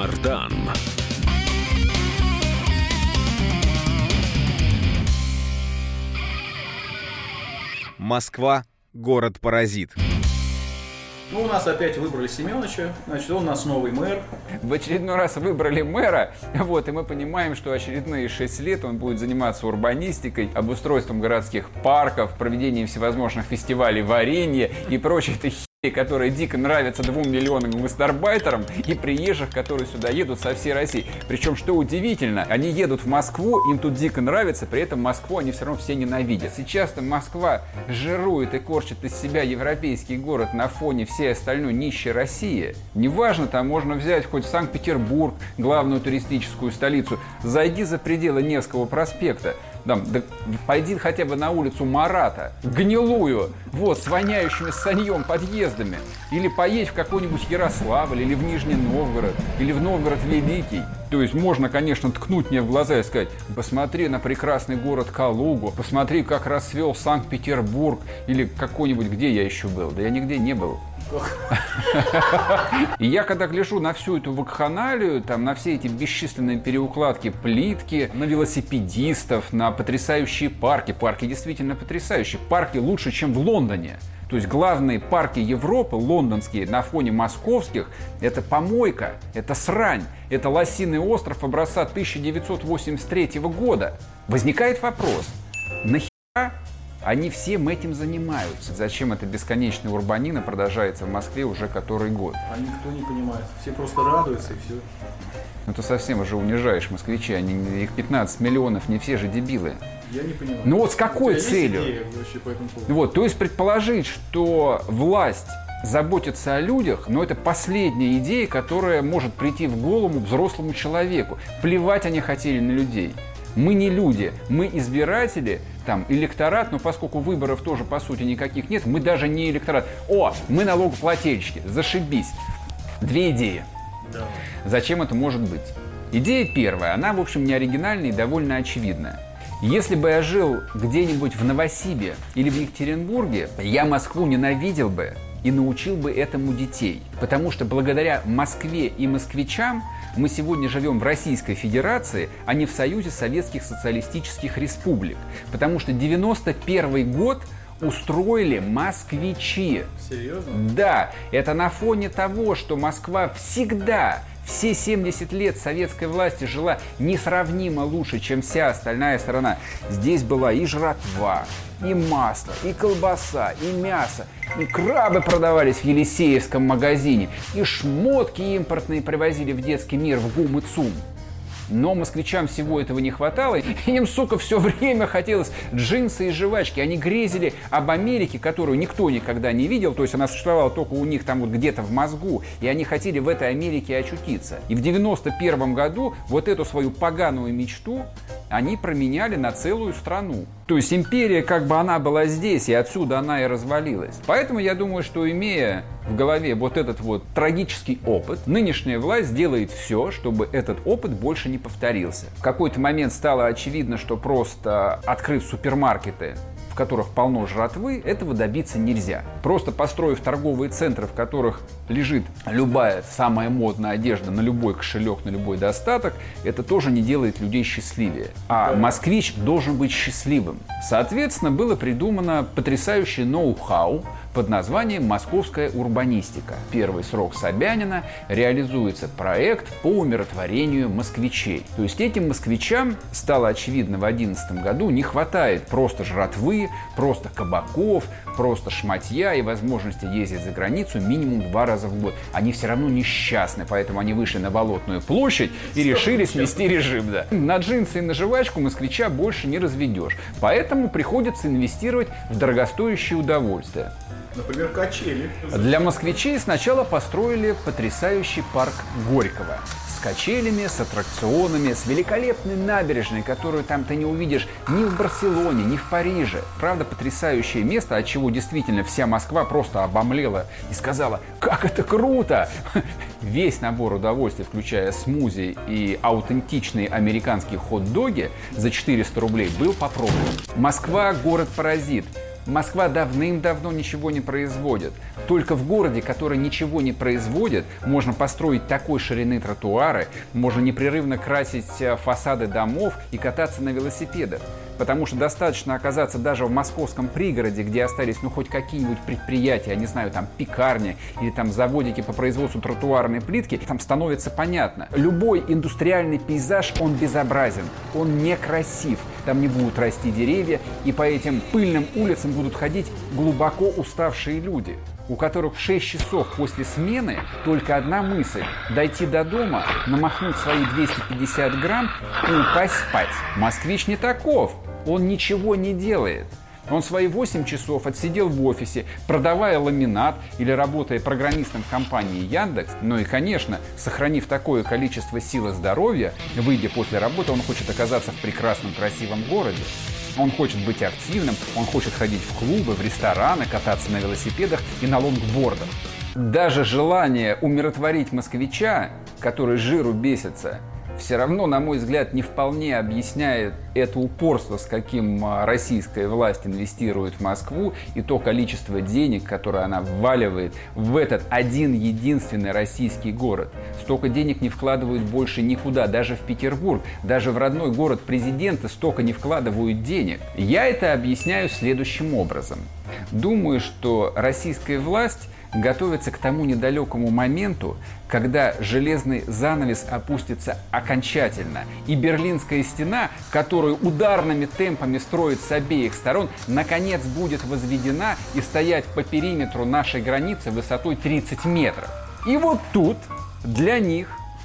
Мардан. Москва — город-паразит. Ну, у нас опять выбрали Семёныча, значит, он у нас новый мэр. В очередной раз выбрали мэра, и мы понимаем, что очередные 6 лет он будет заниматься урбанистикой, обустройством городских парков, проведением всевозможных фестивалей варенья и прочей которые дико нравятся 2 миллионам гастарбайтерам и приезжих, которые сюда едут со всей России. Причем, что удивительно, они едут в Москву, им тут дико нравится, при этом Москву они все равно все ненавидят. Сейчас-то Москва жирует и корчит из себя европейский город на фоне всей остальной нищей России. Неважно, там можно взять хоть Санкт-Петербург, главную туристическую столицу, зайди за пределы Невского проспекта, да пойди хотя бы на улицу Марата, гнилую, с воняющими саньем подъездами. Или поедь в какой-нибудь Ярославль, или в Нижний Новгород, или в Новгород Великий. То есть можно, конечно, ткнуть мне в глаза и сказать: посмотри на прекрасный город Калугу, посмотри, как расцвел Санкт-Петербург, или какой-нибудь, где я еще был. Да я нигде не был. И я когда гляжу на всю эту вакханалию, на все эти бесчисленные переукладки плитки, на велосипедистов, на потрясающие парки. Парки действительно потрясающие. Парки лучше, чем в Лондоне. То есть главные парки Европы, лондонские, на фоне московских, это помойка, это срань, это лосиный остров образца 1983 года. Возникает вопрос: нахера они всем этим занимаются? Зачем эта бесконечная урбанина продолжается в Москве уже который год? А никто не понимает. Все просто радуются и все. Ну ты совсем уже унижаешь москвичей. Их 15 миллионов, не все же дебилы. Я не понимаю. Ну с какой целью? То есть предположить, что власть заботится о людях, но это последняя идея, которая может прийти в голову взрослому человеку. Плевать они хотели на людей. Мы не люди, мы избиратели, электорат, но поскольку выборов тоже по сути никаких нет, мы даже не электорат. Мы налогоплательщики, зашибись. 2 идеи. Да. Зачем это может быть? Идея первая, она, в общем, не оригинальная и довольно очевидная. Если бы я жил где-нибудь в Новосибе или в Екатеринбурге, я Москву ненавидел бы и научил бы этому детей. Потому что благодаря Москве и москвичам мы сегодня живем в Российской Федерации, а не в Союзе Советских Социалистических Республик. Потому что 91 год устроили москвичи. Серьезно? Да, это на фоне того, что Москва всегда, все 70 лет советской власти жила несравнимо лучше, чем вся остальная страна. Здесь была и жратва, и масло, и колбаса, и мясо, и крабы продавались в Елисеевском магазине, и шмотки импортные привозили в детский мир в ГУМ и ЦУМ. Но москвичам всего этого не хватало, и им, все время хотелось джинсы и жвачки. Они грезили об Америке, которую никто никогда не видел, то есть она существовала только у них где-то в мозгу, и они хотели в этой Америке очутиться. И в 91 году эту свою поганую мечту они променяли на целую страну. То есть империя, она была здесь, и отсюда она и развалилась. Поэтому я думаю, что имея в голове этот трагический опыт, нынешняя власть делает все, чтобы этот опыт больше не повторился. В какой-то момент стало очевидно, что просто открыв супермаркеты, в которых полно жратвы, этого добиться нельзя. Просто построив торговые центры, в которых лежит любая самая модная одежда на любой кошелек, на любой достаток, это тоже не делает людей счастливее. А москвич должен быть счастливым. Соответственно, было придумано потрясающее ноу-хау под названием «Московская урбанистика». Первый срок Собянина реализуется проект по умиротворению москвичей. То есть этим москвичам, стало очевидно в 2011 году, не хватает просто жратвы, просто кабаков, просто шматья и возможности ездить за границу минимум 2 раза в год. Они все равно несчастны, поэтому они вышли на Болотную площадь и решили смести режим. Да. На джинсы и на жвачку москвича больше не разведешь. Поэтому приходится инвестировать в дорогостоящее удовольствие. Например, качели. Для москвичей сначала построили потрясающий парк Горького. С качелями, с аттракционами, с великолепной набережной, которую ты не увидишь ни в Барселоне, ни в Париже. Правда, потрясающее место, от чего действительно вся Москва просто обомлела и сказала: как это круто! Весь набор удовольствий, включая смузи и аутентичные американские хот-доги за 400 рублей, был попробован. Москва – город-паразит. Москва давным-давно ничего не производит. Только в городе, который ничего не производит, можно построить такой ширины тротуары, можно непрерывно красить фасады домов и кататься на велосипедах. Потому что достаточно оказаться даже в московском пригороде, где остались хоть какие-нибудь предприятия, я не знаю, там пекарни или там заводики по производству тротуарной плитки, там становится понятно. Любой индустриальный пейзаж, он безобразен, он некрасив. Там не будут расти деревья, и по этим пыльным улицам будут ходить глубоко уставшие люди, у которых в 6 часов после смены только одна мысль – дойти до дома, намахнуть свои 250 грамм и упасть спать. Москвич не таков, он ничего не делает. Он свои 8 часов отсидел в офисе, продавая ламинат или работая программистом в компании Яндекс. Ну и, конечно, сохранив такое количество сил и здоровья, выйдя после работы, он хочет оказаться в прекрасном, красивом городе. Он хочет быть активным, он хочет ходить в клубы, в рестораны, кататься на велосипедах и на лонгбордах. Даже желание умиротворить москвича, который жиру бесится, все равно, на мой взгляд, не вполне объясняет это упорство, с каким российская власть инвестирует в Москву, и то количество денег, которое она вваливает в этот один единственный российский город. Столько денег не вкладывают больше никуда, даже в Петербург, даже в родной город президента столько не вкладывают денег. Я это объясняю следующим образом. Думаю, что российская власть готовится к тому недалекому моменту, когда железный занавес опустится окончательно, и Берлинская стена, которую ударными темпами строят с обеих сторон, наконец будет возведена и стоять по периметру нашей границы высотой 30 метров. И вот тут для них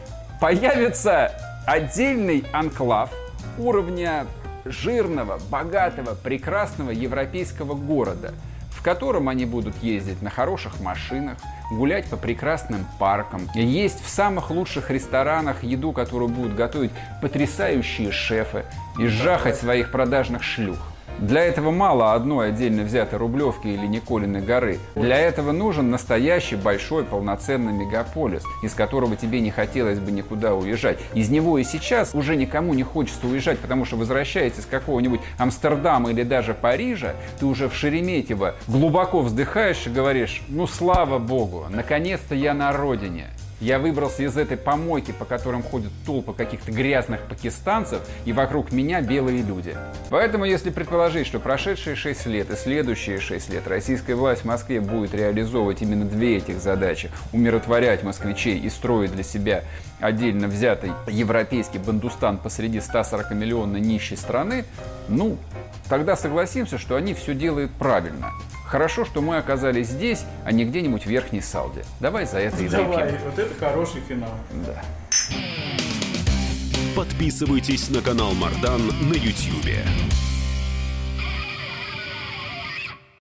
появится отдельный анклав уровня жирного, богатого, прекрасного европейского города, в котором они будут ездить на хороших машинах, гулять по прекрасным паркам, есть в самых лучших ресторанах еду, которую будут готовить потрясающие шефы, и жахать своих продажных шлюх. Для этого мало одной отдельно взятой Рублевки или Николиной горы. Для этого нужен настоящий большой полноценный мегаполис, из которого тебе не хотелось бы никуда уезжать. Из него и сейчас уже никому не хочется уезжать, потому что, возвращаясь из какого-нибудь Амстердама или даже Парижа, ты уже в Шереметьево глубоко вздыхаешь и говоришь: ну слава богу, наконец-то я на родине. Я выбрался из этой помойки, по которым ходят толпы каких-то грязных пакистанцев, и вокруг меня белые люди. Поэтому, если предположить, что прошедшие 6 лет и следующие 6 лет российская власть в Москве будет реализовывать именно две этих задачи – умиротворять москвичей и строить для себя отдельно взятый европейский бандустан посреди 140-миллионной нищей страны, ну, тогда согласимся, что они все делают правильно. Хорошо, что мы оказались здесь, а не где-нибудь в Верхней Салде. Давай за это и выпьем. Давай, вот это хороший финал. Да. Подписывайтесь на канал Мардан на YouTube.